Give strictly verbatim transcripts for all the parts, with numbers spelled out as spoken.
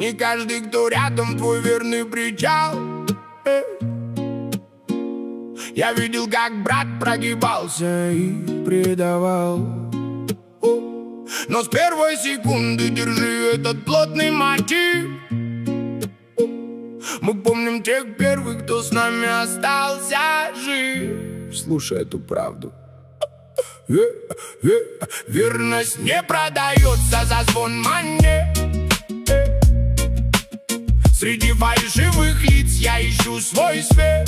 Не каждый, кто рядом, твой верный причал. Я видел, как брат прогибался и предавал. Но с первой секунды держи этот плотный мотив. Мы помним тех первых, кто с нами остался жив. Слушай эту правду. Верность не продается за звон монет. Среди фальшивых лиц я ищу свой свет.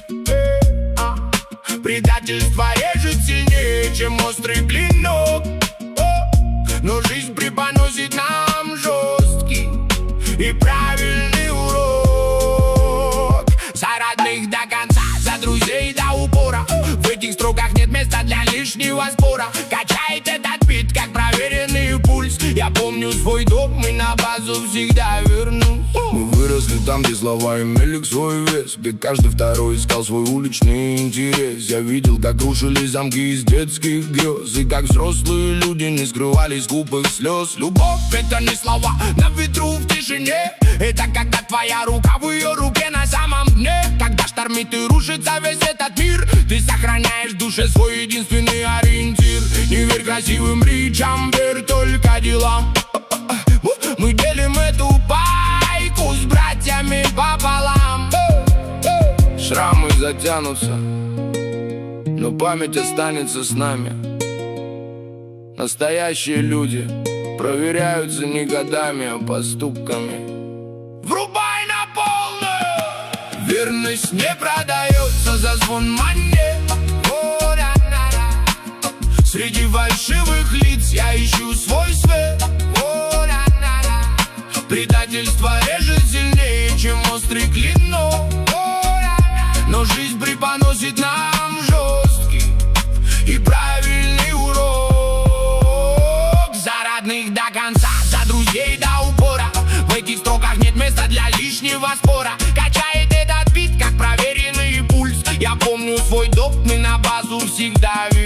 Предательство режет сильнее, чем острый клинок. Но жизнь преподносит нам жесткий и правильный урок. За родных до конца, за друзей до упора. В этих строках нет места для лишнего спора. Качает этот бит, как проверенный пульс. Я помню свой дом и на базу всегда вернусь. Мы выросли там, где слова имели свой вес, где каждый второй искал свой уличный интерес. Я видел, как рушились замки из детских грез, и как взрослые люди не скрывали скупых слез. Любовь — это не слова на ветру в тишине. Это когда твоя рука в ее руке на самом дне. Когда штормит и рушится весь этот мир, ты сохраняешь в душе свой единственный ориентир. Не верь красивым речам, верь только делам. Мы делим эту пайку с братьями пополам. Шрамы затянутся, но память останется с нами. Настоящие люди проверяются не годами, а поступками. Врубай на полную! Верность не продается за звон монет. Среди фальшивых лиц я ищу свой свет. Предательство режет сильнее, чем острый клинок. Но жизнь преподносит нам жесткий и правильный урок. За родных до конца, за друзей до упора. В этих строках нет места для лишнего спора. Качает этот бит, как проверенный пульс. Я помню свой доп, мы на базу всегда вернемся.